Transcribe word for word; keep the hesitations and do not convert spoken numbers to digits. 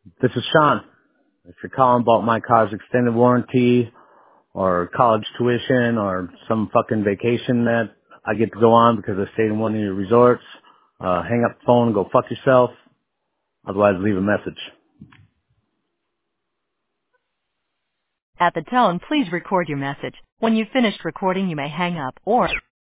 This is Sean. If you're calling about my car's extended warranty or college tuition or some fucking vacation that I get to go on because I stayed in one of your resorts, uh, hang up the phone and go fuck yourself. Otherwise, leave a message. At the tone, please record your message. When you've finished recording, you may hang up or